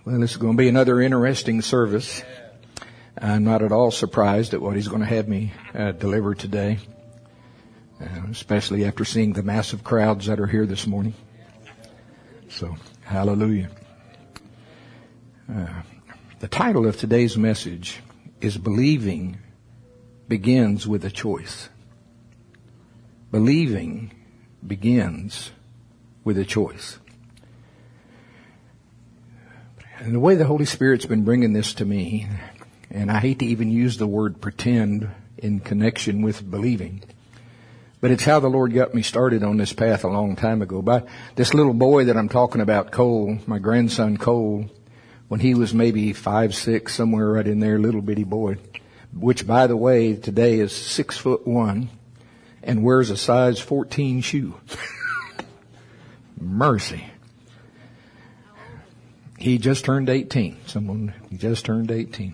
Well, this is going to be another interesting service. I'm not at all surprised at what he's going to have me deliver today, especially after seeing the massive crowds that are here this morning. So, hallelujah. The title of today's message is Believing Begins with a Choice. Believing begins with a choice. And the way the Holy Spirit's been bringing this to me, and I hate to even use the word pretend in connection with believing, but it's how the Lord got me started on this path a long time ago. By this little boy that I'm talking about, Cole, my grandson Cole, when he was maybe 5, 6, somewhere right in there, little bitty boy, which by the way, today is 6'1" and wears a size 14 shoe. Mercy. He just turned 18. He just turned 18.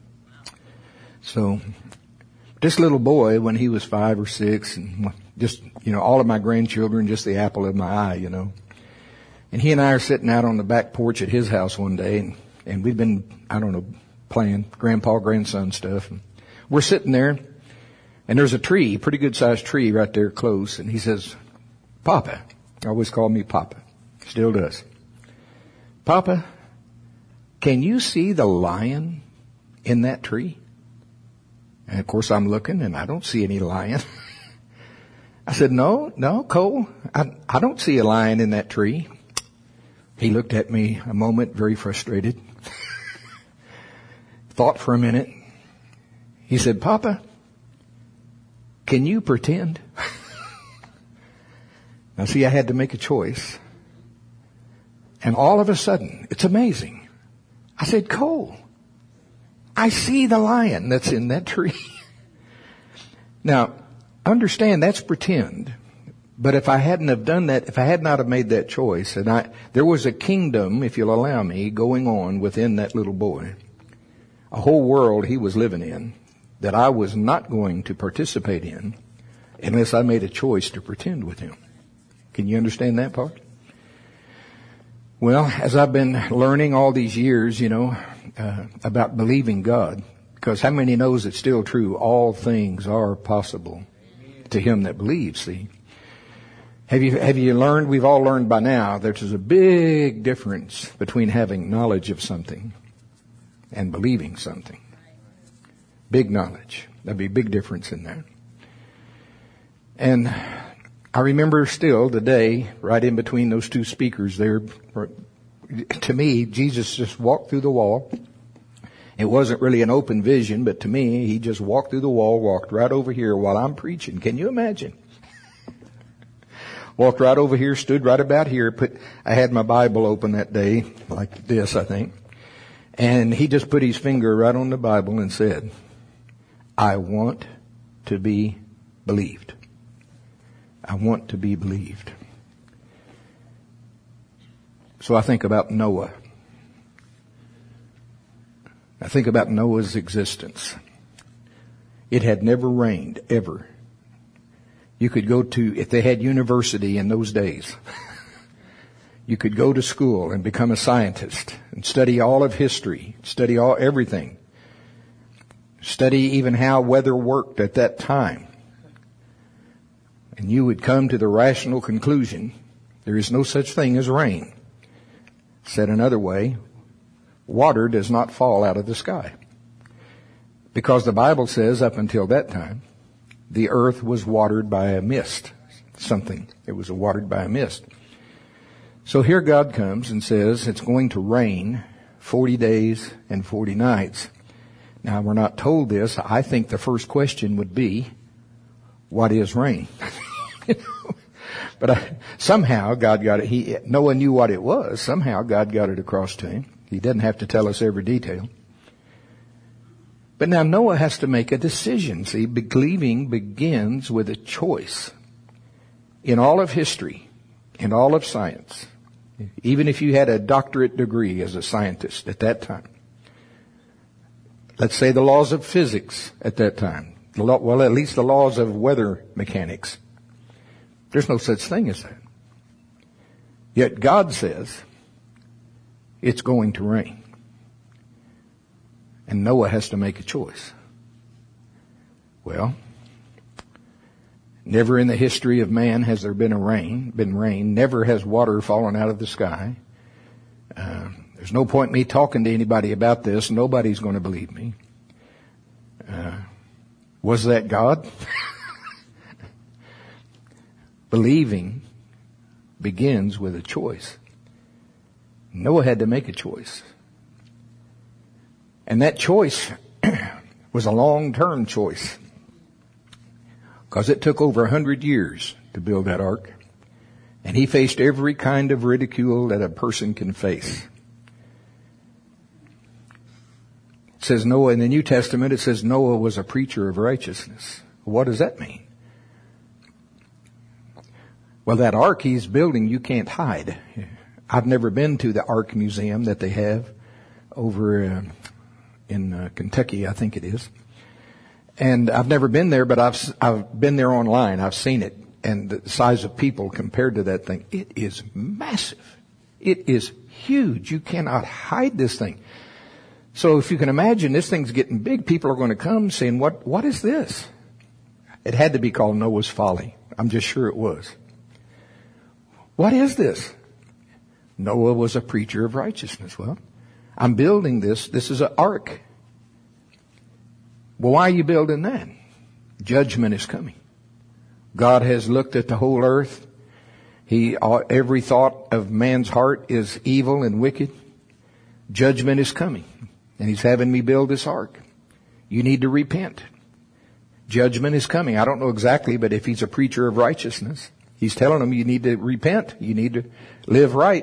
So, this little boy, when he was 5 or 6, and just, all of my grandchildren, just the apple of my eye, And he and I are sitting out on the back porch at his house one day, and we've been, playing grandpa, grandson stuff. And we're sitting there, and there's a tree, pretty good sized tree right there close, and he says, Papa, always called me Papa, still does. Papa, can you see the lion in that tree? And of course I'm looking and I don't see any lion. I said, no, Cole, I don't see a lion in that tree. He looked at me a moment, very frustrated. Thought for a minute. He said, Papa, can you pretend? Now see, I had to make a choice. And all of a sudden, it's amazing. I said, Cole, I see the lion that's in that tree. Now, understand that's pretend. But if I hadn't have done that, if I had not have made that choice, and there was a kingdom, if you'll allow me, going on within that little boy, a whole world he was living in that I was not going to participate in unless I made a choice to pretend with him. Can you understand that part? Well, as I've been learning all these years, about believing God, because how many knows it's still true? All things are possible to him that believes, see? Have you learned, we've all learned by now, there's a big difference between having knowledge of something and believing something. Big knowledge. There'd be a big difference in that. And I remember still the day right in between those two speakers there. To me, Jesus just walked through the wall. It wasn't really an open vision, but to me, he just walked through the wall, walked right over here while I'm preaching. Can you imagine? Walked right over here, stood right about here. I had my Bible open that day, like this, I think. And he just put his finger right on the Bible and said, I want to be believed. I want to be believed. So I think about Noah. I think about Noah's existence. It had never rained, ever. You could go to, if they had university in those days, you could go to school and become a scientist and study all of history, study everything. Study even how weather worked at that time. And you would come to the rational conclusion, there is no such thing as rain. Said another way, water does not fall out of the sky. Because the Bible says up until that time, the earth was watered by a mist. Something. It was watered by a mist. So here God comes and says it's going to rain 40 days and 40 nights. Now we're not told this. I think the first question would be, what is rain? But somehow God got it. Noah knew what it was. Somehow God got it across to him. He doesn't have to tell us every detail. But now Noah has to make a decision. See, believing begins with a choice. In all of history, in all of science, even if you had a doctorate degree as a scientist at that time, let's say the laws of physics at that time, well, at least the laws of weather mechanics, there's no such thing as that. Yet God says, It's going to rain. And Noah has to make a choice. Well, never in the history of man has there been rain. Never has water fallen out of the sky. There's no point me talking to anybody about this. Nobody's going to believe me. Was that God? Believing begins with a choice. Noah had to make a choice. And that choice was a long-term choice. Because it took over 100 years to build that ark. And he faced every kind of ridicule that a person can face. It says Noah, in the New Testament, it says Noah was a preacher of righteousness. What does that mean? Well, that ark he's building, you can't hide. I've never been to the Ark Museum that they have over in Kentucky, I think it is. And I've never been there, but I've been there online. I've seen it. And the size of people compared to that thing, it is massive. It is huge. You cannot hide this thing. So if you can imagine, this thing's getting big. People are going to come saying, what is this? It had to be called Noah's Folly. I'm just sure it was. What is this? Noah was a preacher of righteousness. Well, I'm building this. This is an ark. Well, why are you building that? Judgment is coming. God has looked at the whole earth. Every thought of man's heart is evil and wicked. Judgment is coming. And he's having me build this ark. You need to repent. Judgment is coming. I don't know exactly, but if he's a preacher of righteousness, he's telling them you need to repent. You need to live right.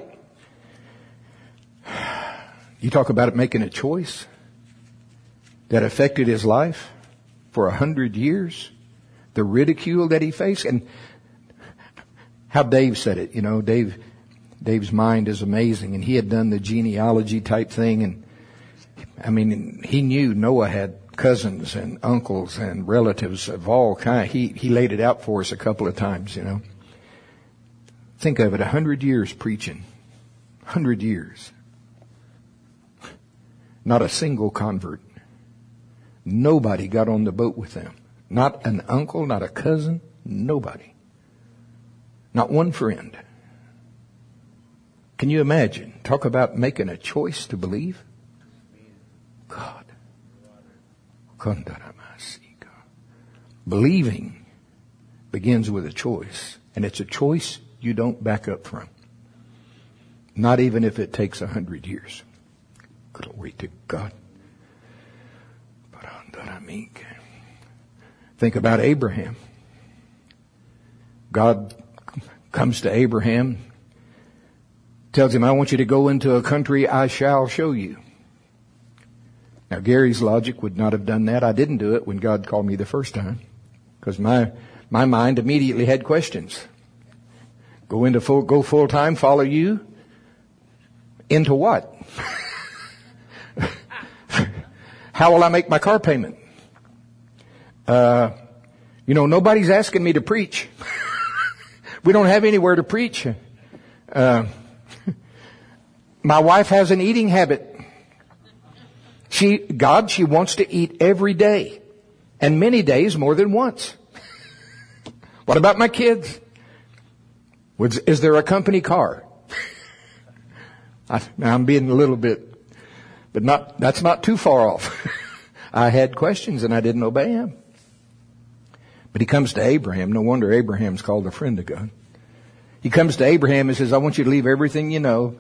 You talk about it making a choice that affected his life for 100 years. The ridicule that he faced. And how Dave said it, Dave's mind is amazing. And he had done the genealogy type thing. And I mean, he knew Noah had cousins and uncles and relatives of all kinds. He laid it out for us a couple of times, Think of it, 100 years preaching. 100 years. Not a single convert. Nobody got on the boat with them. Not an uncle, not a cousin, nobody. Not one friend. Can you imagine? Talk about making a choice to believe. God. Believing begins with a choice. And it's a choice you don't back up from. Not even if it takes 100 years. Glory to God. Think about Abraham. God comes to Abraham, tells him, I want you to go into a country I shall show you. Now, Gary's logic would not have done that. I didn't do it when God called me the first time because my mind immediately had questions. Go full time, follow you. Into what? How will I make my car payment? Nobody's asking me to preach. We don't have anywhere to preach. My wife has an eating habit. She wants to eat every day. And many days more than once. What about my kids? Is there a company car? I'm being a little bit, but that's not too far off. I had questions and I didn't obey him. But he comes to Abraham. No wonder Abraham's called a friend of God. He comes to Abraham and says, I want you to leave everything you know.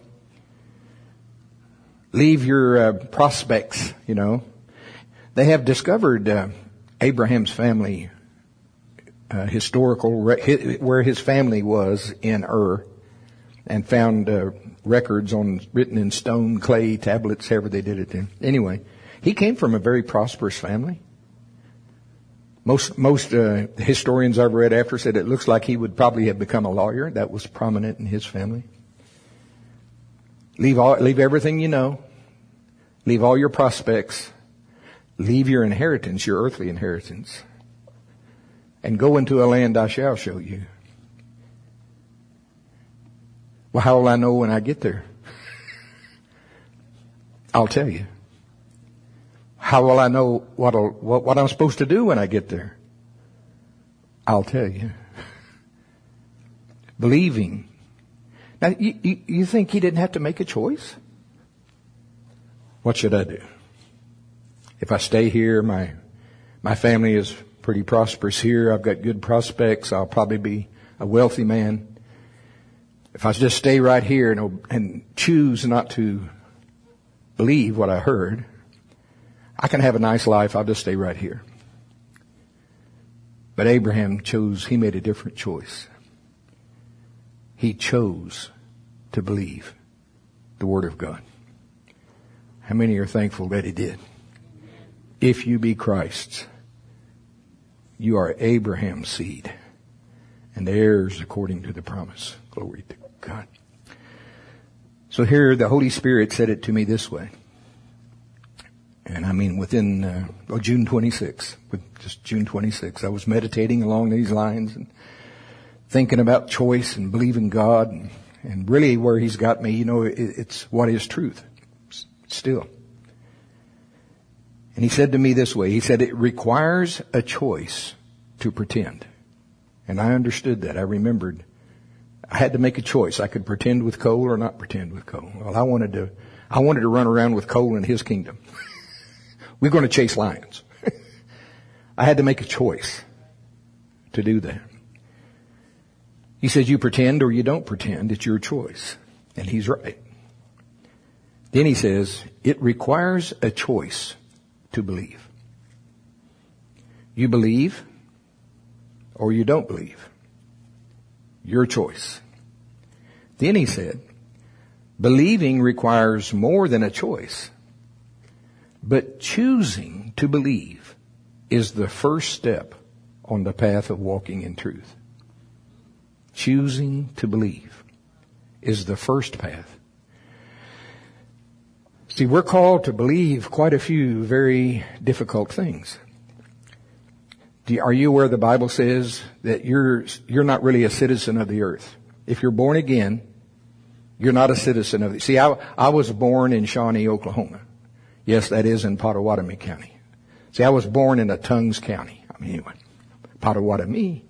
Leave your prospects, They have discovered Abraham's family, where his family was in Ur, and found records written in stone, clay, tablets, however they did it then. Anyway, he came from a very prosperous family. Most historians I've read after said it looks like he would probably have become a lawyer. That was prominent in his family. Leave everything you know. Leave all your prospects. Leave your inheritance, your earthly inheritance. And go into a land I shall show you. Well, how will I know when I get there? I'll tell you. How will I know what I'm supposed to do when I get there? I'll tell you. Believing. Now, you think he didn't have to make a choice? What should I do? If I stay here, my family is pretty prosperous here. I've got good prospects. I'll probably be a wealthy man. If I just stay right here and choose not to believe what I heard, I can have a nice life. I'll just stay right here. But Abraham he made a different choice. He chose to believe the Word of God. How many are thankful that he did? If you be Christ's, you are Abraham's seed and heirs according to the promise. Glory to God. So here the Holy Spirit said it to me this way. And I mean within June 26, just June 26, I was meditating along these lines and thinking about choice and believing God and really where He's got me, it's what is truth still. And He said to me this way, He said, it requires a choice to pretend. And I understood that. I remembered I had to make a choice. I could pretend with Cole or not pretend with Cole. Well, I wanted to run around with Cole in his kingdom. We're going to chase lions. I had to make a choice to do that. He says, you pretend or you don't pretend. It's your choice. And he's right. Then he says, it requires a choice to believe. You believe or you don't believe. Your choice. Then he said, believing requires more than a choice. But choosing to believe is the first step on the path of walking in truth. Choosing to believe is the first path. See, we're called to believe quite a few very difficult things. Are you aware the Bible says that you're not really a citizen of the earth? If you're born again, you're not a citizen of the... See, I was born in Shawnee, Oklahoma. Yes, that is in Pottawatomie County. See, I was born in Tongues County. I mean, anyway, Pottawatomie.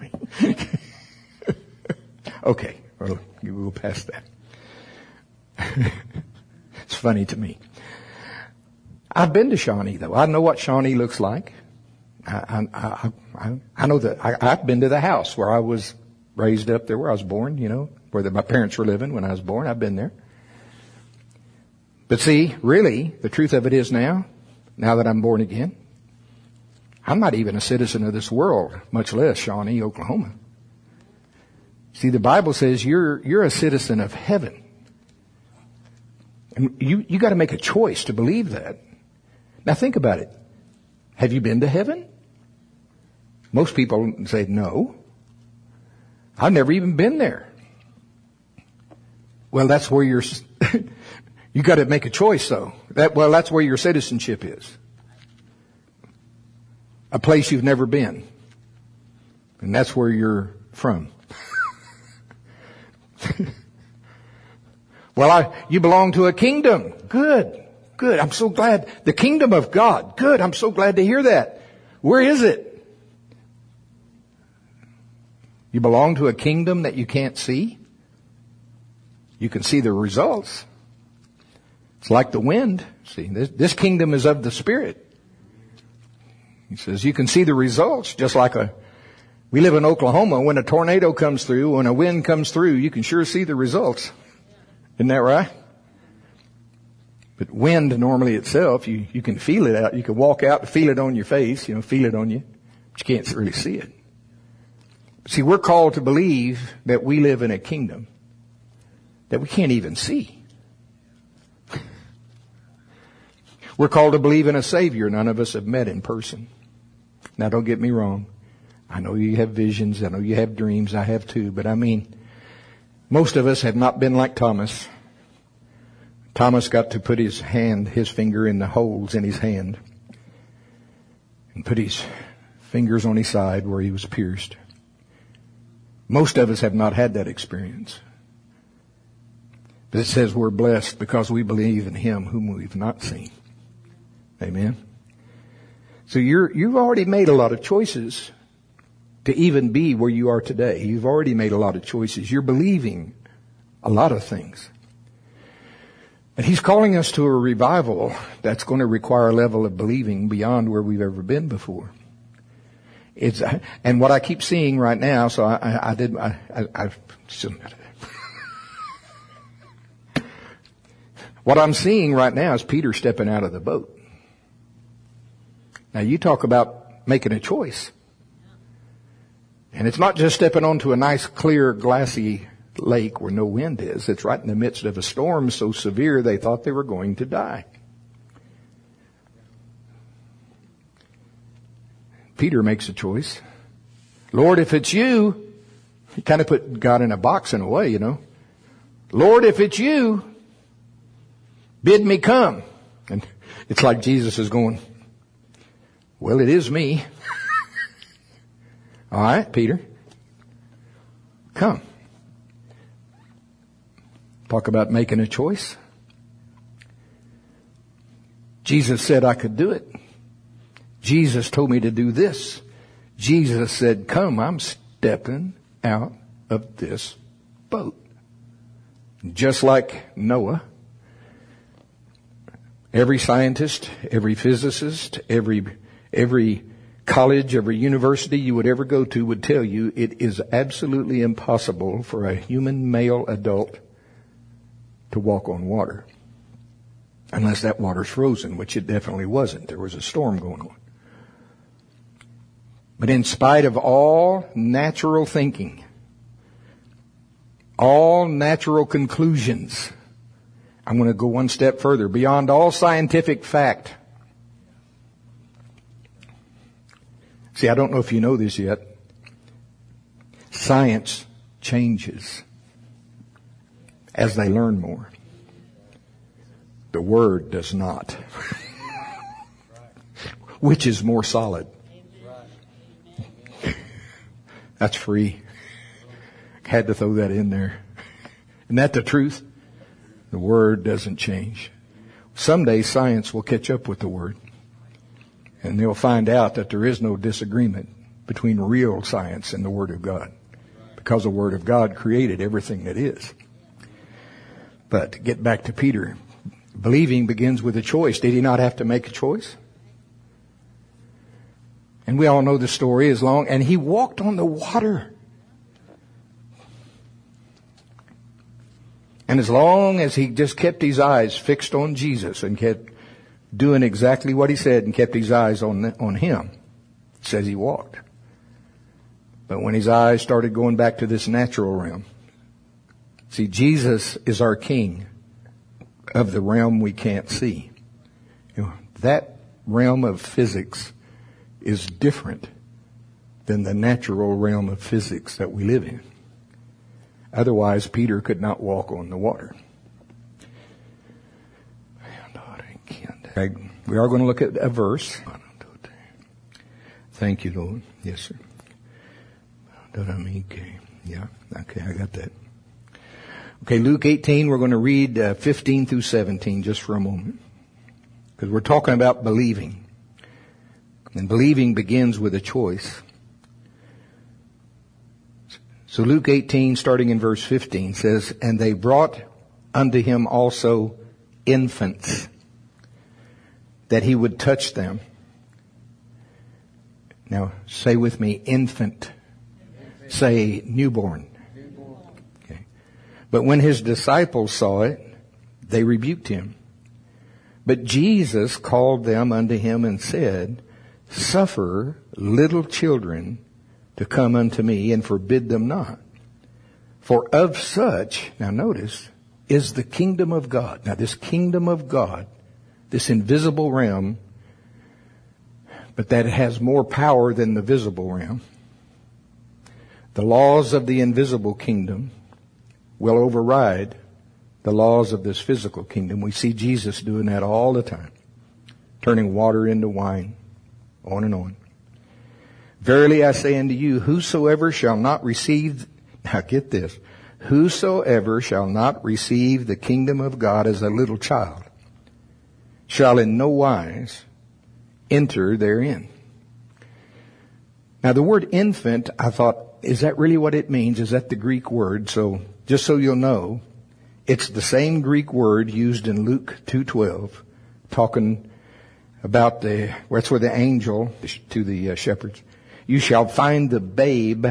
Okay, we'll pass that. It's funny to me. I've been to Shawnee, though. I know what Shawnee looks like. I know that I've been to the house where I was raised up there, where I was born, where my parents were living when I was born. I've been there. But see, really, the truth of it is now that I'm born again, I'm not even a citizen of this world, much less Shawnee, Oklahoma. See, the Bible says you're a citizen of heaven. And you got to make a choice to believe that. Now think about it. Have you been to heaven? Most people say no. I've never even been there. Well, that's where you got to make a choice though. That's where your citizenship is. A place you've never been. And that's where you're from. You belong to a kingdom. Good. I'm so glad. The kingdom of God. Good. I'm so glad to hear that. Where is it? You belong to a kingdom that you can't see. You can see the results. It's like the wind. See, this kingdom is of the Spirit. He says you can see the results just like we live in Oklahoma. When a tornado comes through, when a wind comes through, you can sure see the results. Isn't that right? But wind normally itself, you can feel it out. You can walk out and feel it on your face, feel it on you. But you can't really see it. See, we're called to believe that we live in a kingdom that we can't even see. We're called to believe in a Savior none of us have met in person. Now don't get me wrong. I know you have visions. I know you have dreams. I have too. But most of us have not been like Thomas. Thomas got to put his finger in the holes in his hand and put his fingers on his side where he was pierced. Most of us have not had that experience. But it says we're blessed because we believe in Him whom we've not seen. Amen. So you've already made a lot of choices to even be where you are today. You've already made a lot of choices. You're believing a lot of things. And He's calling us to a revival that's going to require a level of believing beyond where we've ever been before. And what I keep seeing right now, so what I'm seeing right now is Peter stepping out of the boat. Now you talk about making a choice. And it's not just stepping onto a nice, clear, glassy lake where no wind is. It's right in the midst of a storm so severe they thought they were going to die. Peter makes a choice. Lord, if it's you, he kind of put God in a box in a way, you know. Lord, if it's you, bid me come. And it's like Jesus is going, well, it is me. All right, Peter, come. Talk about making a choice. Jesus said I could do it. Jesus told me to do this. Jesus said, come, I'm stepping out of this boat. Just like Noah, every scientist, every physicist, every college, every university you would ever go to would tell you it is absolutely impossible for a human male adult to walk on water. Unless that water's frozen, which it definitely wasn't. There was a storm going on. But in spite of all natural thinking, all natural conclusions, I'm going to go one step further. Beyond all scientific fact. See, I don't know if you know this yet. Science changes as they learn more. The Word does not. Which is more solid? That's free. Had to throw that in there. Isn't that the truth? The Word doesn't change. Someday science will catch up with the Word. And they'll find out that there is no disagreement between real science and the Word of God. Because the Word of God created everything that is. But to get back to Peter, believing begins with a choice. Did he not have to make a choice? And we all know the story and he walked on the water. And as long as he just kept his eyes fixed on Jesus and kept doing exactly what he said and kept his eyes on him, it says he walked. But when his eyes started going back to this natural realm, see, Jesus is our King of the realm we can't see. That realm of physics is different than the natural realm of physics that we live in. Otherwise, Peter could not walk on the water. We are going to look at a verse. Thank you, Lord. Yes, sir. Yeah, okay, I got that. Okay, Luke 18, we're going to read 15 through 17 just for a moment. Because we're talking about believing. And believing begins with a choice. So Luke 18, starting in verse 15, says, and they brought unto him also infants, that he would touch them. Now, say with me, infant. Say newborn. Okay. But when his disciples saw it, they rebuked him. But Jesus called them unto him and said, suffer little children to come unto me, and forbid them not. For of such, now notice, is the kingdom of God. Now this kingdom of God, this invisible realm, but that has more power than the visible realm. The laws of the invisible kingdom will override the laws of this physical kingdom. We see Jesus doing that all the time. Turning water into wine, on and on. Verily I say unto you, whosoever shall not receive, now get this, Whosoever shall not receive the kingdom of God as a little child shall in no wise enter therein. Now the word infant, I thought, is that really what it means? Is that the Greek word? So just so you'll know, it's the same Greek word used in Luke 2:12, talking about that's where the angel to the shepherds, you shall find the babe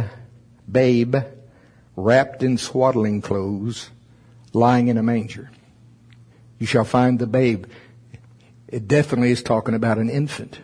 wrapped in swaddling clothes, lying in a manger. You shall find the babe. It definitely is talking about an infant.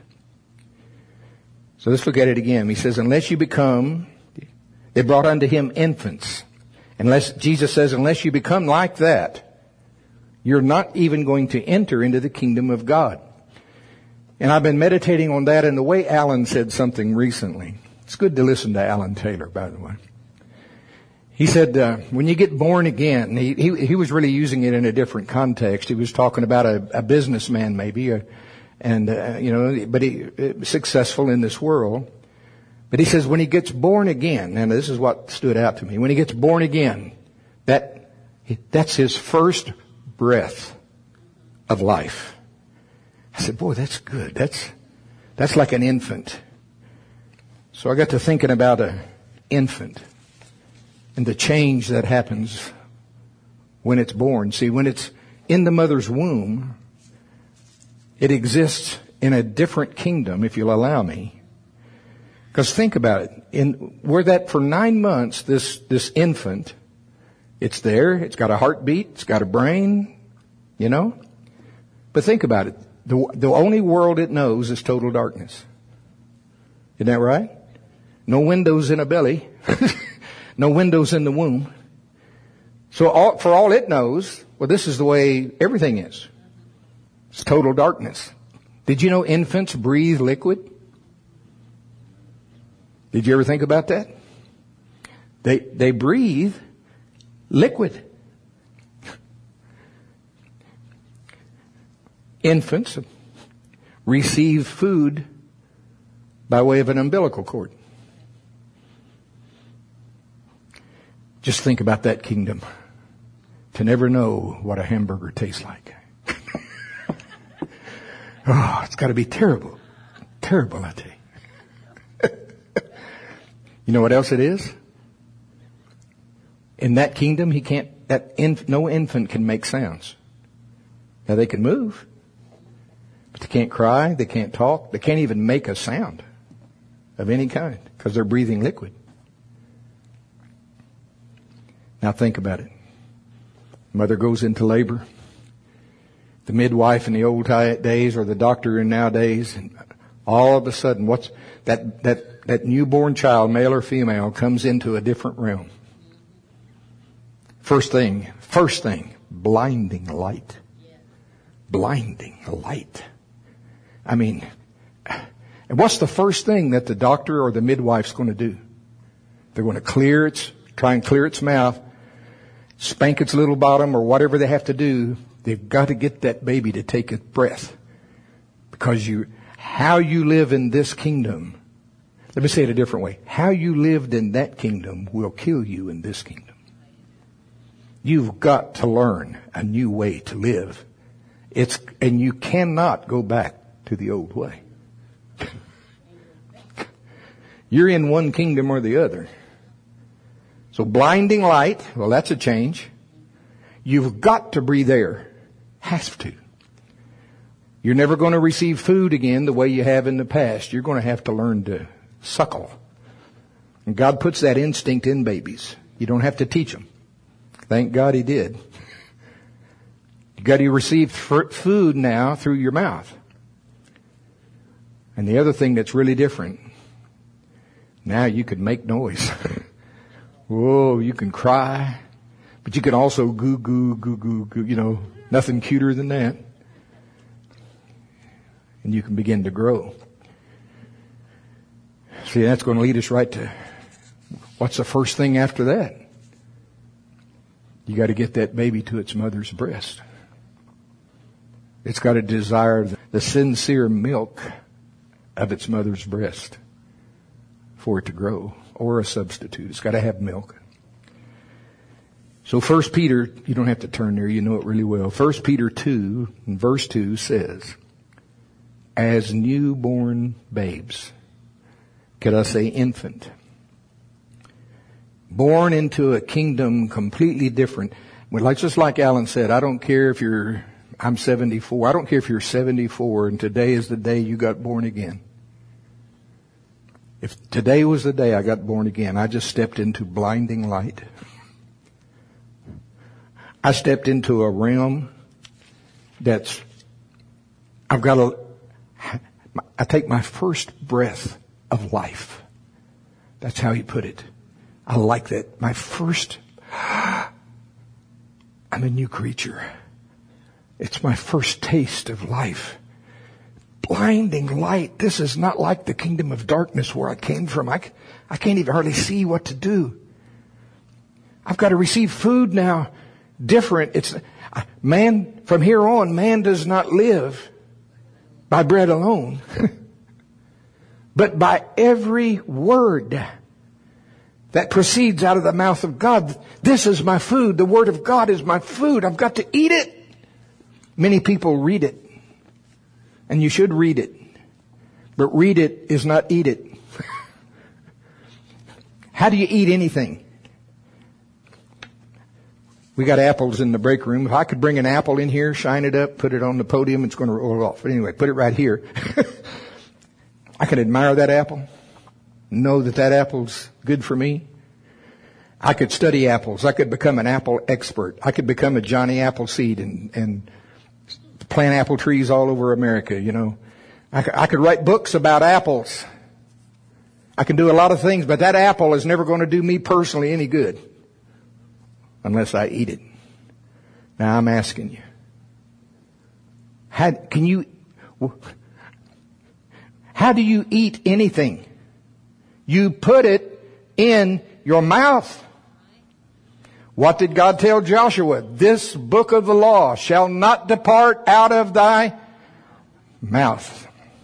So let's look at it again. He says, unless you become, they brought unto him infants. Jesus says, unless you become like that, you're not even going to enter into the kingdom of God. And I've been meditating on that, and the way Alan said something recently. It's good to listen to Alan Taylor, by the way. He said, when you get born again, he was really using it in a different context. He was talking about a businessman maybe, but he successful in this world. But he says when he gets born again, and this is what stood out to me, when he gets born again, that's his first breath of life. I said, boy, that's good. That's like an infant. So I got to thinking about an infant and the change that happens when it's born. See, when it's in the mother's womb, it exists in a different kingdom, if you'll allow me. Because think about it. We're that for 9 months, this infant, it's there, it's got a heartbeat, it's got a brain, But think about it. The only world it knows is total darkness. Isn't that right? No windows in a belly. No windows in the womb. So for all it knows, well, this is the way everything is. It's total darkness. Did you know infants breathe liquid? Did you ever think about that? They breathe liquid. Infants receive food by way of an umbilical cord. Just think about that kingdom. To never know what a hamburger tastes like. Oh, it's got to be terrible. Terrible, I tell you. You know what else it is? In that kingdom, no infant can make sounds. Now they can move, but they can't cry, they can't talk, they can't even make a sound of any kind because they're breathing liquid. Now think about it. Mother goes into labor. The midwife in the old days or the doctor in nowadays, and all of a sudden, what's that newborn child, male or female, comes into a different realm. First thing, blinding light. Blinding light. I mean, and what's the first thing that the doctor or the midwife's going to do? They're going to try and clear its mouth, spank its little bottom or whatever they have to do. They've got to get that baby to take a breath. Because how you live in this kingdom, let me say it a different way. How you lived in that kingdom will kill you in this kingdom. You've got to learn a new way to live. And you cannot go back to the old way. You're in one kingdom or the other. So blinding light, well, that's a change. You've got to breathe air. Has to. You're never going to receive food again the way you have in the past. You're going to have to learn to suckle. And God puts that instinct in babies. You don't have to teach them. Thank God He did. You got to receive food now through your mouth. And the other thing that's really different, now you can make noise. Whoa, you can cry. But you can also goo, goo, goo, goo, goo, nothing cuter than that. And you can begin to grow. See, that's going to lead us right to what's the first thing after that? You got to get that baby to its mother's breast. It's got to desire the sincere milk of its mother's breast for it to grow, or a substitute. It's got to have milk. So 1 Peter, you don't have to turn there, you know it really well. 1 Peter 2, and verse 2 says, as newborn babes, could I say infant, born into a kingdom completely different. Well, like, just like Alan said, I don't care if I'm 74. I don't care if you're 74 and today is the day you got born again. If today was the day I got born again, I just stepped into blinding light. I stepped into a realm I take my first breath of life. That's how he put it. I like that. I'm a new creature. It's my first taste of life. Blinding light. This is not like the kingdom of darkness where I came from. I can't even hardly see what to do. I've got to receive food now. Different. From here on, man does not live by bread alone, but by every word that proceeds out of the mouth of God. This is my food. The word of God is my food. I've got to eat it. Many people read it, and you should read it, but read it is not eat it. How do you eat anything? We got apples in the break room. If I could bring an apple in here, shine it up, put it on the podium, it's going to roll off. But anyway, put it right here. I can admire that apple. Know that apple's good for me. I could study apples. I could become an apple expert. I could become a Johnny Appleseed and plant apple trees all over America, you know. I could write books about apples. I can do a lot of things, but that apple is never going to do me personally any good unless I eat it. Now I'm asking you, how do you eat anything? You put it in your mouth. What did God tell Joshua? This book of the law shall not depart out of thy mouth.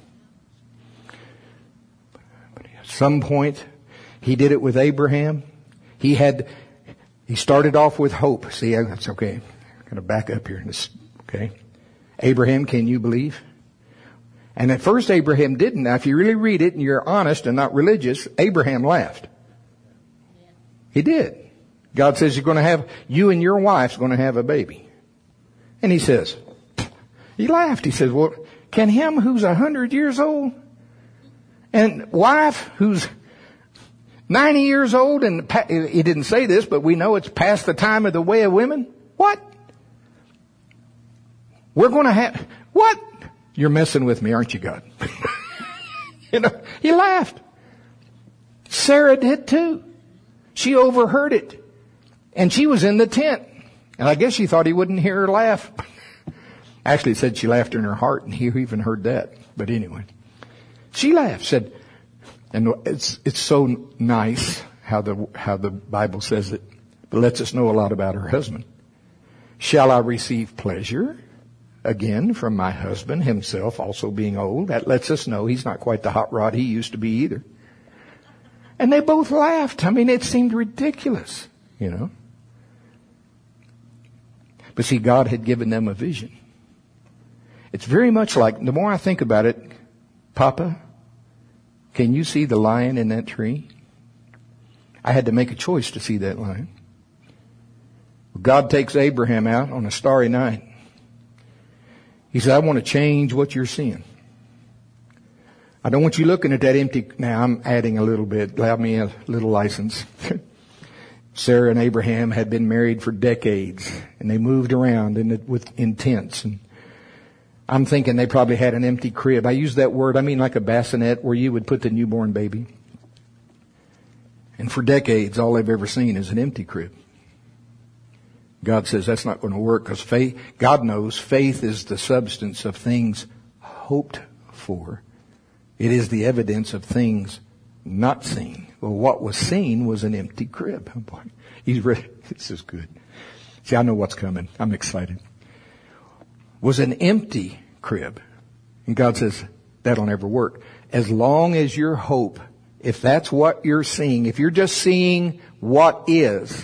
At some point, he did it with Abraham. He started off with hope. See, that's okay. I'm going to back up here. Okay. Abraham, can you believe? And at first Abraham didn't. Now, if you really read it and you're honest and not religious, Abraham laughed. He did. God says you and your wife's going to have a baby. And he laughed. He says, well, can him who's 100 years old and wife who's 90 years old, and he didn't say this, but we know it's past the time of the way of women. What? We're going to have, what? You're messing with me, aren't you, God? He laughed. Sarah did too. She overheard it. And she was in the tent. And I guess she thought he wouldn't hear her laugh. Actually, it said she laughed in her heart, and he even heard that. But anyway, she laughed, said, and it's so nice how the Bible says it, but lets us know a lot about her husband. Shall I receive pleasure again from my husband, himself also being old? That lets us know he's not quite the hot rod he used to be either. And they both laughed. I mean, it seemed ridiculous, you know. But see, God had given them a vision. It's very much like, the more I think about it, Papa, can you see the lion in that tree? I had to make a choice to see that lion. God takes Abraham out on a starry night. He said, I want to change what you're seeing. I don't want you looking at that empty. Now I'm adding a little bit. Allow me a little license. Sarah and Abraham had been married for decades, and they moved around in tents. And I'm thinking they probably had an empty crib. I use that word, I mean like a bassinet where you would put the newborn baby. And for decades, all they've ever seen is an empty crib. God says that's not going to work because faith, God knows faith is the substance of things hoped for. It is the evidence of things not seen. Well, what was seen was an empty crib. He's ready. This is good. See, I know what's coming. I'm excited. Was an empty crib. And God says, that'll never work. As long as your hope, if that's what you're seeing, if you're just seeing what is,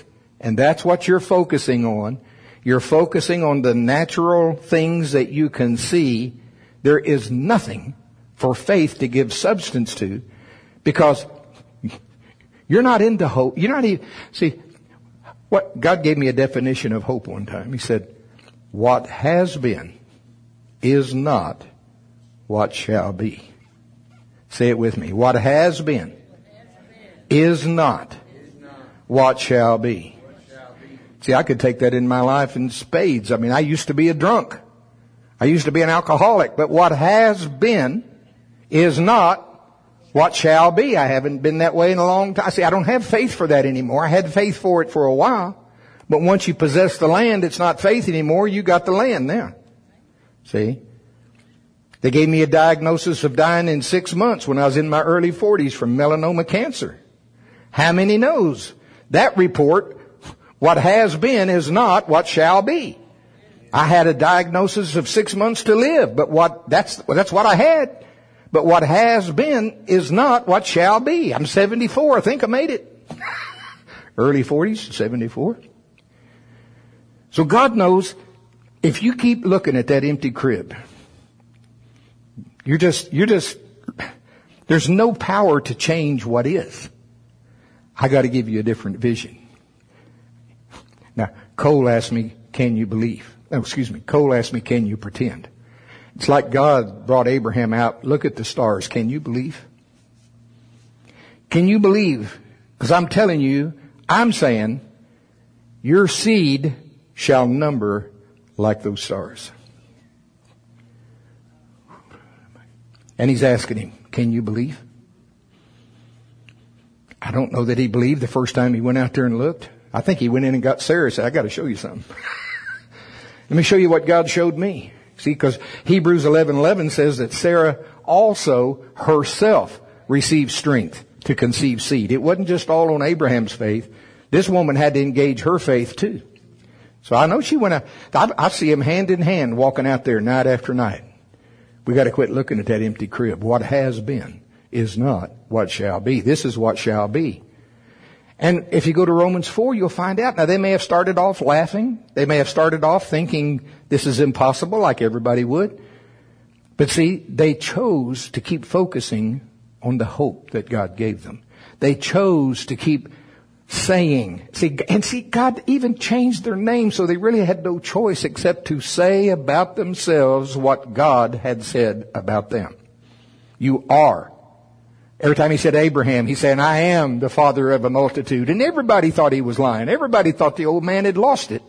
and that's what you're focusing on, you're focusing on the natural things that you can see, there is nothing for faith to give substance to, because you're not into hope. You're not even, see, what God gave me a definition of hope one time. He said, what has been is not what shall be. Say it with me. What has been is not what shall be. See, I could take that in my life in spades. I mean, I used to be a drunk. I used to be an alcoholic. But what has been is not what shall be. I haven't been that way in a long time. See, I don't have faith for that anymore. I had faith for it for a while. But once you possess the land, it's not faith anymore. You got the land now. See? They gave me a diagnosis of dying in 6 months when I was in my early 40s from melanoma cancer. How many knows? That report, what has been is not what shall be. I had a diagnosis of 6 months to live, but that's what I had. But what has been is not what shall be. I'm 74. I think I made it. Early 40s, 74. So God knows if you keep looking at that empty crib, you're just, there's no power to change what is. I got to give you a different vision. Now, Cole asked me, can you believe? Cole asked me, can you pretend? It's like God brought Abraham out. Look at the stars. Can you believe? Can you believe? Because I'm telling you, I'm saying, your seed shall number like those stars. And he's asking him, can you believe? I don't know that he believed the first time he went out there and looked. I think he went in and got Sarah and said, I got to show you something. Let me show you what God showed me. See, because Hebrews 11:11 says that Sarah also herself received strength to conceive seed. It wasn't just all on Abraham's faith. This woman had to engage her faith too. So I know she went out. I see him hand in hand walking out there night after night. We got to quit looking at that empty crib. What has been is not what shall be. This is what shall be. And if you go to Romans 4, you'll find out. Now, they may have started off laughing. They may have started off thinking this is impossible, like everybody would. But see, they chose to keep focusing on the hope that God gave them. They chose to keep saying. See, God even changed their name, so they really had no choice except to say about themselves what God had said about them. You are. Every time he said Abraham, he said, I am the father of a multitude. And everybody thought he was lying. Everybody thought the old man had lost it.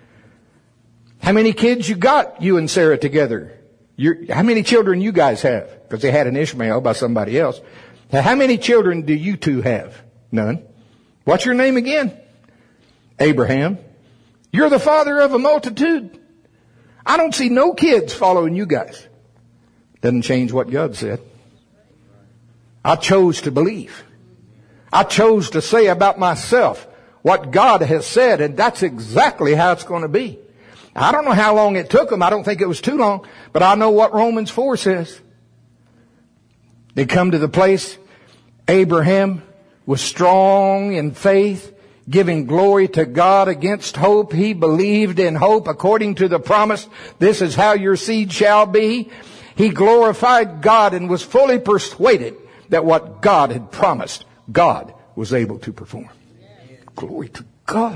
How many kids you got, you and Sarah together? How many children you guys have? Because they had an Ishmael by somebody else. Now, how many children do you two have? None. What's your name again? Abraham. You're the father of a multitude. I don't see no kids following you guys. Doesn't change what God said. I chose to believe. I chose to say about myself what God has said, and that's exactly how it's going to be. I don't know how long it took them. I don't think it was too long, but I know what Romans 4 says. They come to the place, Abraham was strong in faith, giving glory to God against hope. He believed in hope according to the promise. This is how your seed shall be. He glorified God and was fully persuaded that what God had promised, God was able to perform. Glory to God.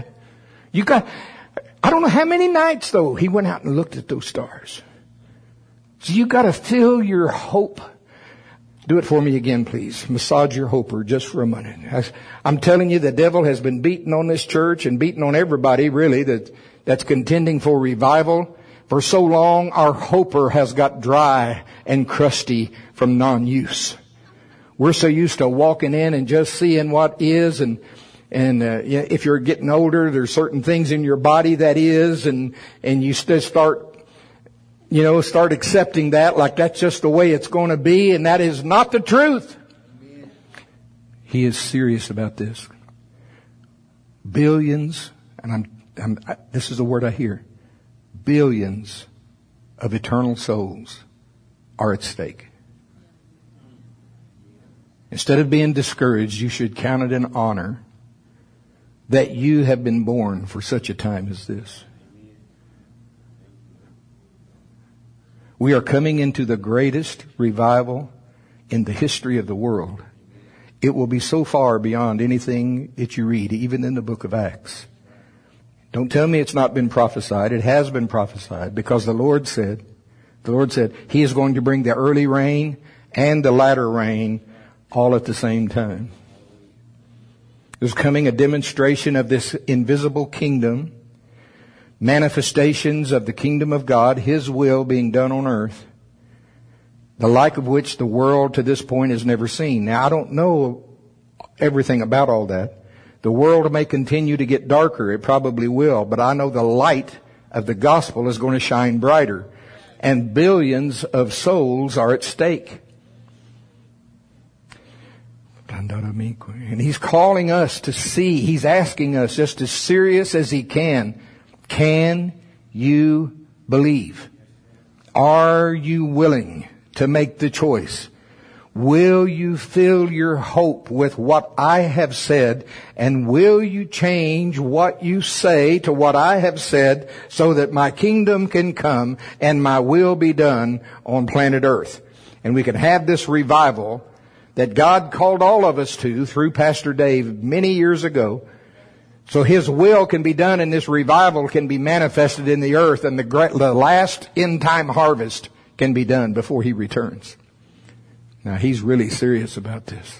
I don't know how many nights though he went out and looked at those stars. So you got to fill your hope. Do it for me again, please. Massage your hoper just for a minute. I'm telling you, the devil has been beating on this church and beating on everybody really that's contending for revival. For so long, our hoper has got dry and crusty from non-use. We're so used to walking in and just seeing what is, and if you're getting older, there's certain things in your body that is, and you just start accepting that like that's just the way it's going to be, and that is not the truth. He is serious about this. Billions, and this is the word I hear. Billions of eternal souls are at stake. Instead of being discouraged, you should count it an honor that you have been born for such a time as this. We are coming into the greatest revival in the history of the world. It will be so far beyond anything that you read, even in the book of Acts. Don't tell me it's not been prophesied. It has been prophesied, because the Lord said, He is going to bring the early rain and the latter rain all at the same time. There's coming a demonstration of this invisible kingdom, manifestations of the kingdom of God, His will being done on earth, the like of which the world to this point has never seen. Now, I don't know everything about all that. The world may continue to get darker. It probably will. But I know the light of the gospel is going to shine brighter. And billions of souls are at stake. And He's calling us to see. He's asking us, just as serious as He can you believe? Are you willing to make the choice? Will you fill your hope with what I have said, and will you change what you say to what I have said, so that my kingdom can come and my will be done on planet Earth? And we can have this revival that God called all of us to through Pastor Dave many years ago, so His will can be done and this revival can be manifested in the earth, and the last end time harvest can be done before He returns. Now, He's really serious about this.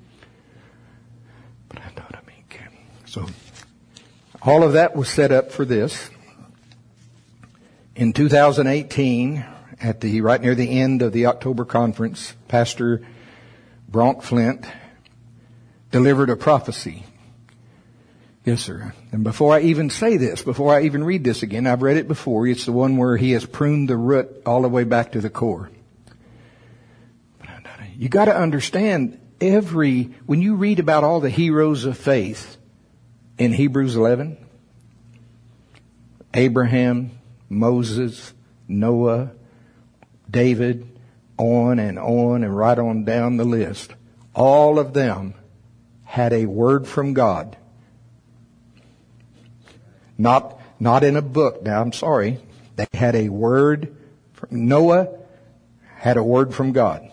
So, all of that was set up for this. In 2018, right near the end of the October conference, Pastor Bronk Flint delivered a prophecy. Yes, sir. And before I even say this, before I even read this again, I've read it before. It's the one where He has pruned the root all the way back to the core. You got to understand, when you read about all the heroes of faith in Hebrews 11, Abraham, Moses, Noah, David, on and right on down the list, all of them had a word from God. Not in a book. Now, I'm sorry. They had a word. Noah had a word from God.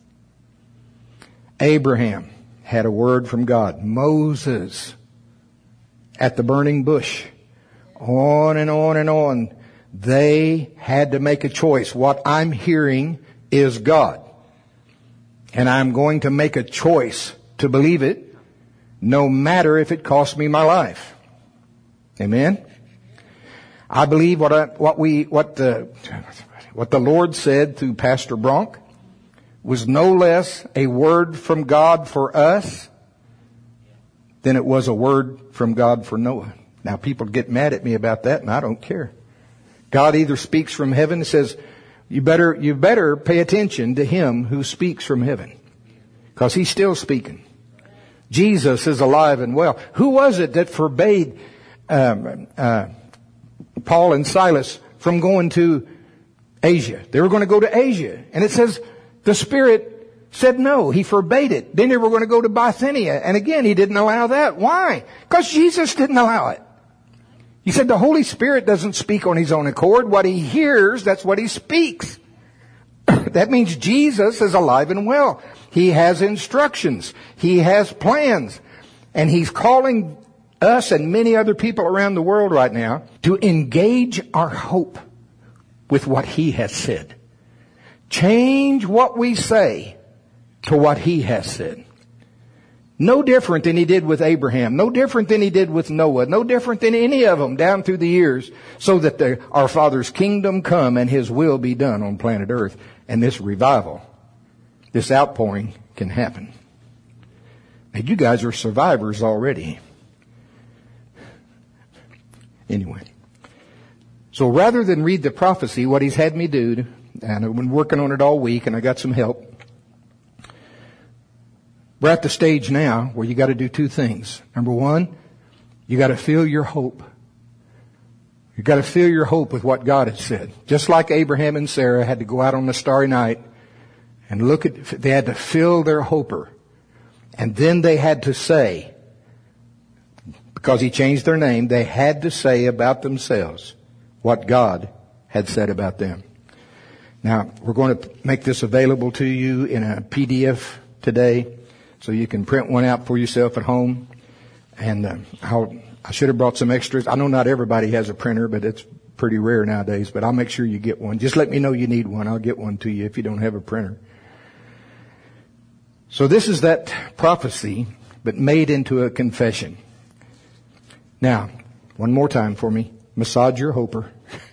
Abraham had a word from God. Moses at the burning bush. On and on and on. They had to make a choice. What I'm hearing is God. And I'm going to make a choice to believe it, no matter if it costs me my life. Amen. I believe what the Lord said through Pastor Bronk was no less a word from God for us than it was a word from God for Noah. Now, people get mad at me about that, and I don't care. God either speaks from heaven and says, you better pay attention to Him who speaks from heaven, because He's still speaking. Jesus is alive and well. Who was it that forbade Paul and Silas from going to Asia? They were going to go to Asia. And it says the Spirit said no. He forbade it. Then they were going to go to Bithynia. And again, He didn't allow that. Why? Because Jesus didn't allow it. He said the Holy Spirit doesn't speak on His own accord. What He hears, that's what He speaks. That means Jesus is alive and well. He has instructions. He has plans. And He's calling us and many other people around the world right now to engage our hope with what He has said. Change what we say to what He has said. No different than He did with Abraham. No different than He did with Noah. No different than any of them down through the years, so that our Father's kingdom come and His will be done on planet Earth. And this revival, this outpouring can happen. Now, you guys are survivors already. Anyway, so rather than read the prophecy, what He's had me do, and I've been working on it all week, and I got some help. We're at the stage now where you got to do two things. Number one, you got to fill your hope. You got to fill your hope with what God has said. Just like Abraham and Sarah had to go out on the starry night and they had to fill their hoper. And then they had to say, because He changed their name, they had to say about themselves what God had said about them. Now, we're going to make this available to you in a PDF today, so you can print one out for yourself at home. And I should have brought some extras. I know not everybody has a printer, but it's pretty rare nowadays. But I'll make sure you get one. Just let me know you need one. I'll get one to you if you don't have a printer. So this is that prophecy, but made into a confession. Now, one more time for me. Massage your hoper.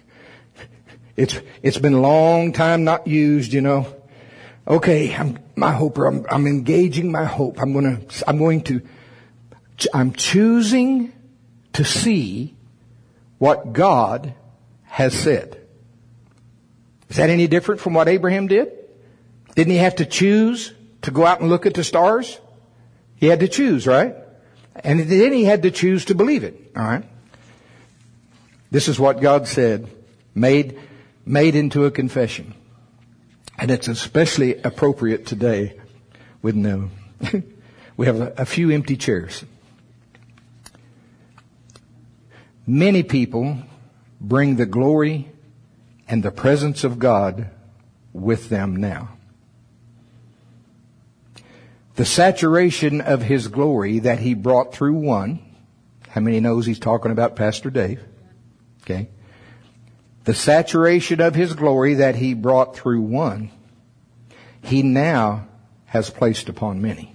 It's been a long time not used, you know. Okay, I'm engaging my hope. I'm choosing to see what God has said. Is that any different from what Abraham did? Didn't he have to choose to go out and look at the stars? He had to choose, right? And then he had to choose to believe it, all right? This is what God said, made into a confession. And it's especially appropriate today when we have a few empty chairs. Many people bring the glory and the presence of God with them now. The saturation of His glory that He brought through one. How many knows He's talking about Pastor Dave? Okay. The saturation of His glory that He brought through one, He now has placed upon many.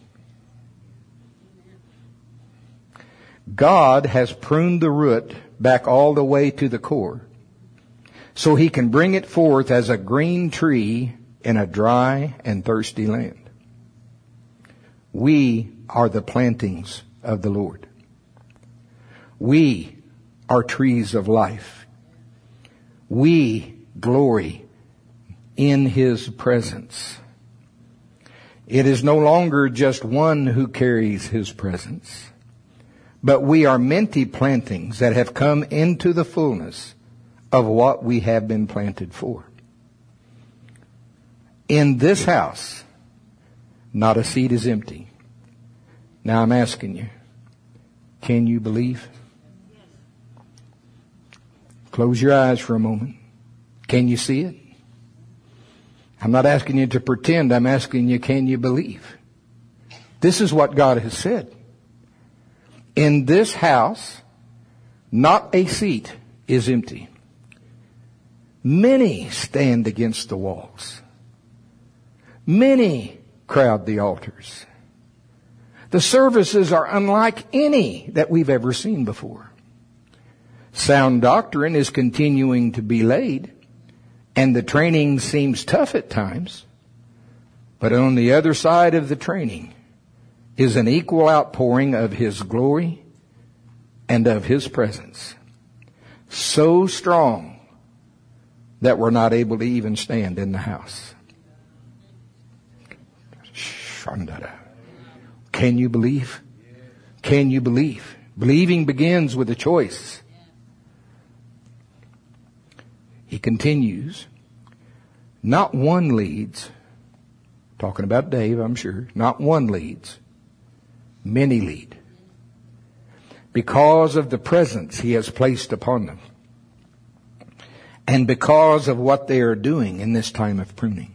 God has pruned the root back all the way to the core, so He can bring it forth as a green tree in a dry and thirsty land. We are the plantings of the Lord. We are trees of life. We glory in His presence. It is no longer just one who carries His presence, but we are many plantings that have come into the fullness of what we have been planted for. In this house, not a seat is empty. Now I'm asking you, can you believe? Close your eyes for a moment. Can you see it? I'm not asking you to pretend. I'm asking you, can you believe? This is what God has said. In this house, not a seat is empty. Many stand against the walls. Many crowd the altars. The services are unlike any that we've ever seen before. Sound doctrine is continuing to be laid, and the training seems tough at times. But on the other side of the training is an equal outpouring of His glory and of His presence. So strong that we're not able to even stand in the house. Can you believe? Can you believe? Believing begins with a choice. He continues, not one leads, talking about Dave, I'm sure, not one leads, many lead. Because of the presence He has placed upon them. And because of what they are doing in this time of pruning.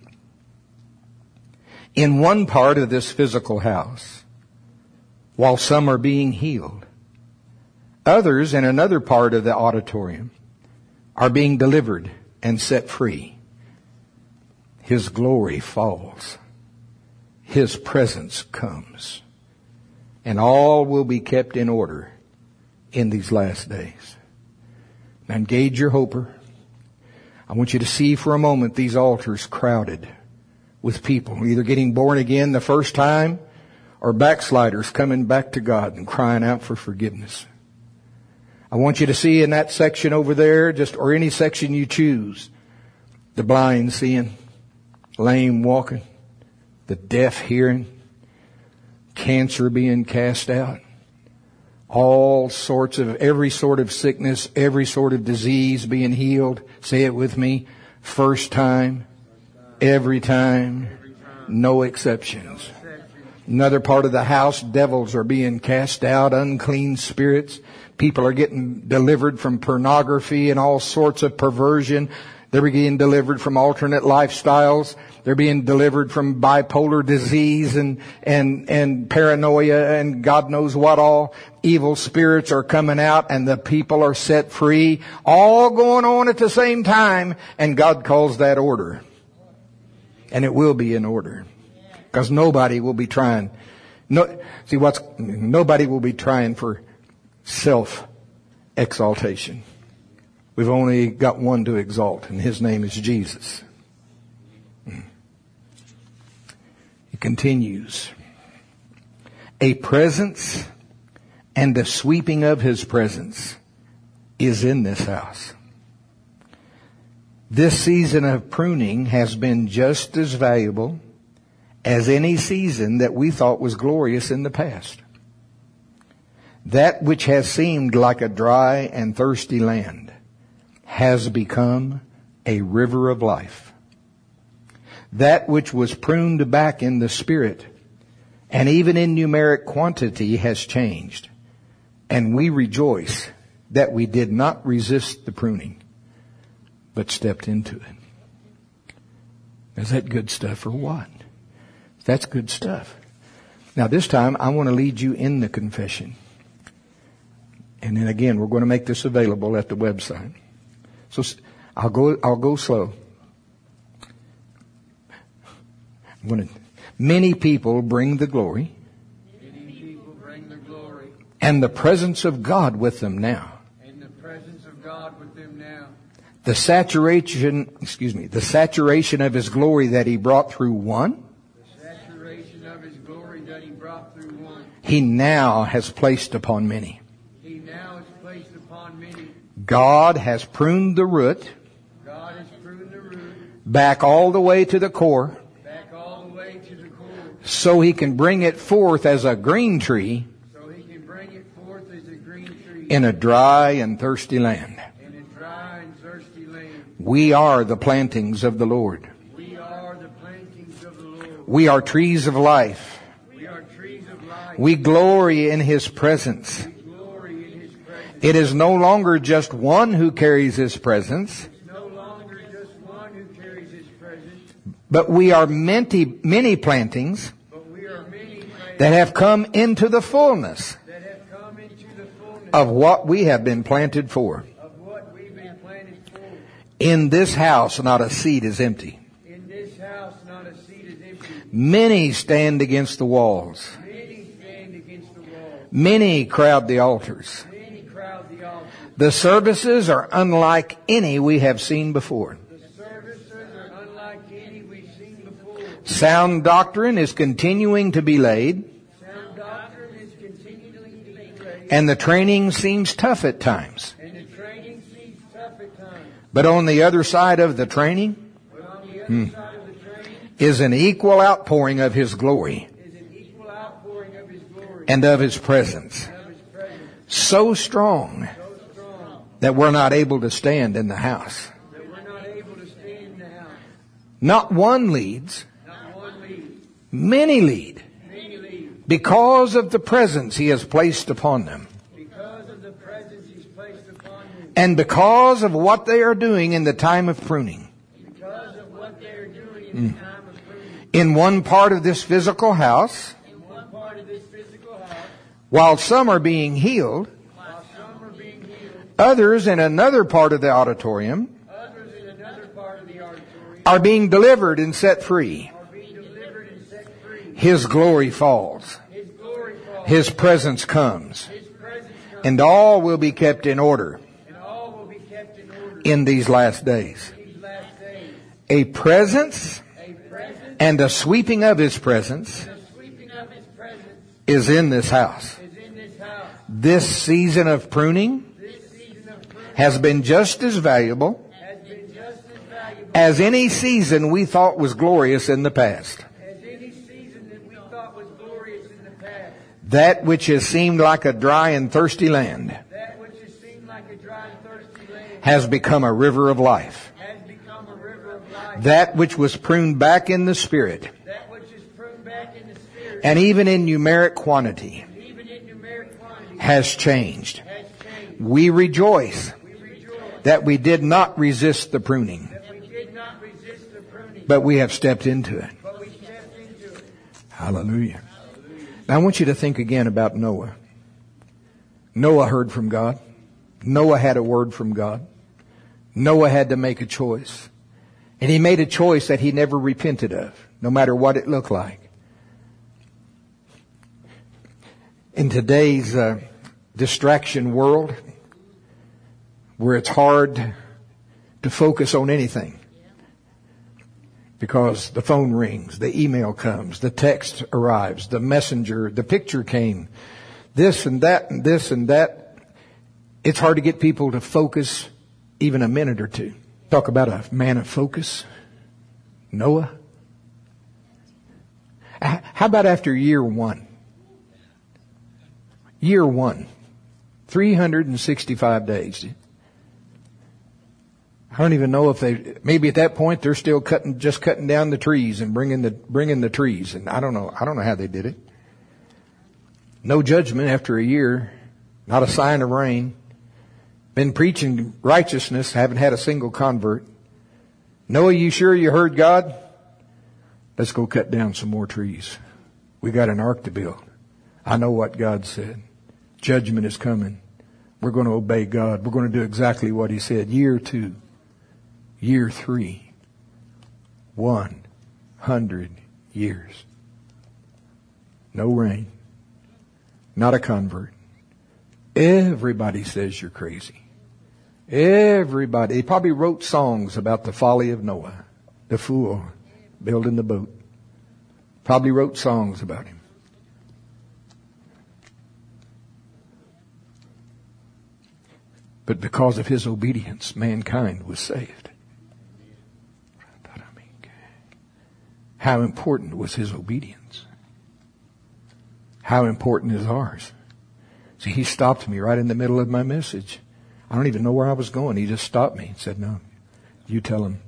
In one part of this physical house, while some are being healed, others in another part of the auditorium are being delivered and set free. His glory falls. His presence comes. And all will be kept in order in these last days. Now engage your hoper. I want you to see for a moment these altars crowded with people either getting born again the first time or backsliders coming back to God and crying out for forgiveness. I want you to see in that section over there, or any section you choose, the blind seeing, lame walking, the deaf hearing, cancer being cast out, every sort of sickness, every sort of disease being healed. Say it with me. First time, every time, no exceptions. Another part of the house, devils are being cast out, unclean spirits. People are getting delivered from pornography and all sorts of perversion. They're being delivered from alternate lifestyles. They're being delivered from bipolar disease and paranoia and God knows what all. Evil spirits are coming out and the people are set free. All going on at the same time. And God calls that order. And it will be in order. Because nobody will be trying. Nobody will be trying for self-exaltation. We've only got one to exalt, and His name is Jesus. It continues. A presence and a sweeping of His presence is in this house. This season of pruning has been just as valuable as any season that we thought was glorious in the past. That which has seemed like a dry and thirsty land has become a river of life. That which was pruned back in the spirit and even in numeric quantity has changed. And we rejoice that we did not resist the pruning, but stepped into it. Is that good stuff or what? That's good stuff. Now this time I want to lead you in the confession. And then again, we're going to make this available at the website. So I'll go slow. Many people bring the glory. Many people bring the glory. And the presence of God with them now. And the presence of God with them now. The saturation of His glory that He brought through one. The saturation of His glory that He brought through one. He now has placed upon many. He now is placed upon many. God has pruned the root. God has pruned the root. Back all the way to the core. Back all the way to the core. So He can bring it forth as a green tree. So He can bring it forth as a green tree. In a dry and thirsty land. In a dry and thirsty land. We are the plantings of the Lord. We are the plantings of the Lord. We are trees of life. We are trees of life. We glory in His presence. We glory in His presence. It is no longer just one who carries His presence, It's no longer just one who carries His presence, but we are many plantings but we are many plantings that have come into the fullness that have come into the fullness of what we have been planted for. of what we've been planted for. In this house, not a seed is empty. In this house, not a seed is empty. Many stand against the walls. Many stand against the wall. Many crowd the altars. Many crowd the altar. The services are unlike any we have seen before. The services are unlike any we've seen before. Sound doctrine is continuing to be laid, Sound doctrine is continually being laid, and the training seems tough at times. and the training seems tough at times. But on the other side of the training But on the other side of the training is an equal outpouring of His glory is an equal outpouring of His glory and of His presence. and of His presence. So strong So strong that we're not able to stand in the house. that we're not able to stay in the house. Not one leads, Not one leads. many lead Many leads. because of the presence He has placed upon them. Because of the presence He's placed upon them. And because of what they are doing in the time of pruning. Because of what they are doing in the time of pruning. In one part of this physical house, In one part of this physical house, while some are being healed, while some are being healed, others in another part of the auditorium others in another part of the auditorium are being delivered and set free. are being delivered and set free. His glory falls. His glory falls. His presence comes. His presence comes. And all will be kept in order And all will be kept in order in these last days. in these last days. A presence A presence and a sweeping of His presence and a sweeping of His presence is in this house. is in this house. This season of pruning This season of pruning has been just as valuable has been just as valuable as any season we thought was glorious in the past. as any season that we thought was glorious in the past. That which has seemed like a dry and thirsty land That which has seemed like a dry and thirsty land has become a river of life. has become a river of life. That which was pruned back in the spirit That which is pruned back in the spirit and even in numeric quantity, has changed. We rejoice that we did not resist the pruning, but we have stepped into it. Hallelujah. Now I want you to think again about Noah. Noah heard from God. Noah had a word from God. Noah had to make a choice. And he made a choice that he never repented of, no matter what it looked like. In today's distraction world, where it's hard to focus on anything, because the phone rings, the email comes, the text arrives, the messenger, the picture came, this and that and this and that. It's hard to get people to focus even a minute or two. Talk about a man of focus. Noah. How about after year one? Year one. 365 days. I don't even know if maybe at that point they're still cutting down the trees and bringing the trees. And I don't know how they did it. No judgment after a year. Not a sign of rain. Been preaching righteousness. Haven't had a single convert. Noah, you sure you heard God? Let's go cut down some more trees. We got an ark to build. I know what God said. Judgment is coming. We're going to obey God. We're going to do exactly what He said. Year 2. Year 3. 100 years. No rain. Not a convert. Everybody says you're crazy. Everybody. He probably wrote songs about the folly of Noah, the fool building the boat. Probably wrote songs about him. But because of his obedience, mankind was saved. How important was his obedience? How important is ours? See, he stopped me right in the middle of my message. I don't even know where I was going. He just stopped me and said, no, you tell him.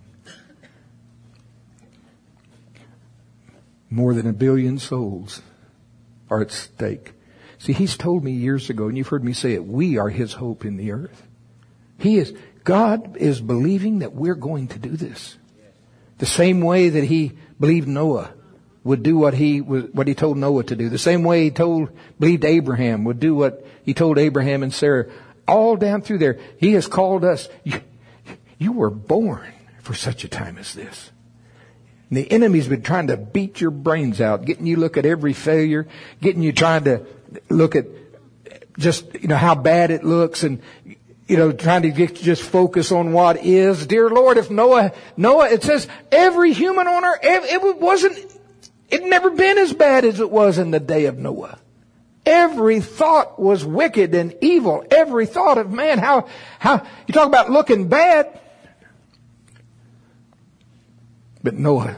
More than 1 billion souls are at stake. See, He's told me years ago, and you've heard me say it, we are His hope in the earth. God is believing that we're going to do this. The same way that He believed Noah would do what He told Noah to do. The same way He believed Abraham would do what He told Abraham and Sarah. All down through there, He has called us. You were born for such a time as this. And the enemy's been trying to beat your brains out, getting you look at every failure, getting you trying to look at just, how bad it looks, and, trying to get just focus on what is. Dear Lord, if Noah, it says every human on earth, it never been as bad as it was in the day of Noah. Every thought was wicked and evil. Every thought of man. How you talk about looking bad. But Noah,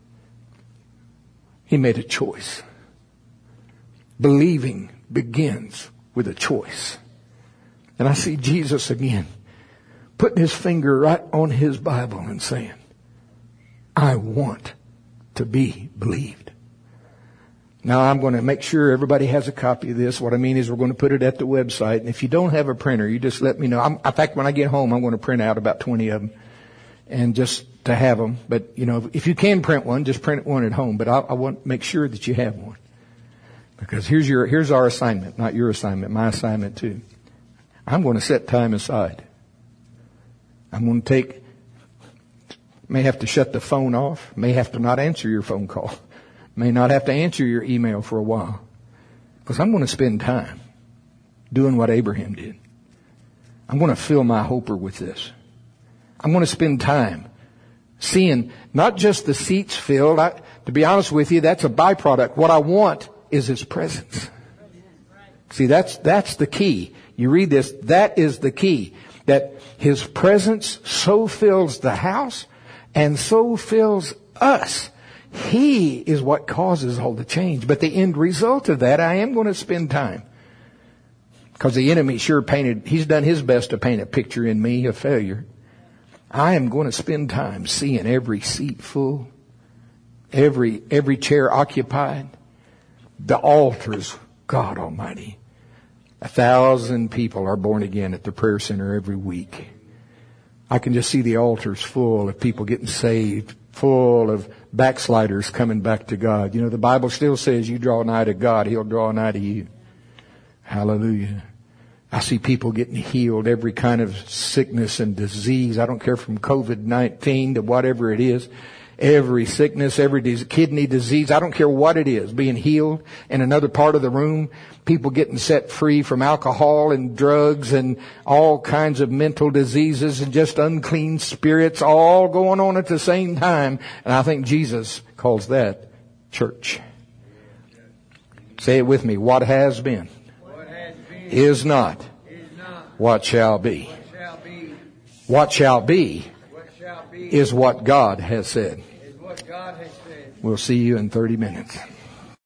he made a choice. Believing begins with a choice. And I see Jesus again putting His finger right on His Bible and saying, I want to be believed. Now I'm going to make sure everybody has a copy of this. What I mean is we're going to put it at the website. And if you don't have a printer, you just let me know. In fact, when I get home, I'm going to print out about 20 of them. And just to have them. But, if you can print one, just print one at home. But I want to make sure that you have one. Because here's our assignment. Not your assignment, my assignment too. I'm going to set time aside. I'm going to may have to shut the phone off. May have to not answer your phone call. May not have to answer your email for a while. Because I'm going to spend time doing what Abraham did. I'm going to fill my hoper with this. I'm going to spend time seeing not just the seats filled. To be honest with you, that's a byproduct. What I want is His presence. See, that's the key. You read this, that is the key. That His presence so fills the house and so fills us. He is what causes all the change. But the end result of that, I am going to spend time. Because the enemy he's done his best to paint a picture in me of failure. I am going to spend time seeing every seat full, every chair occupied, The altars, God Almighty. 1,000 people are born again at the prayer center every week. I can just see the altars full of people getting saved, full of backsliders coming back to God. You know, the Bible still says you draw nigh to God, He'll draw nigh to you. Hallelujah. I see people getting healed, every kind of sickness and disease. I don't care from COVID-19 to whatever it is. Every sickness, every kidney disease, I don't care what it is, being healed. In another part of the room, people getting set free from alcohol and drugs and all kinds of mental diseases and just unclean spirits, all going on at the same time. And I think Jesus calls that church. Say it with me. What has been, is not, what shall be. What shall be is what God has said. We'll see you in 30 minutes.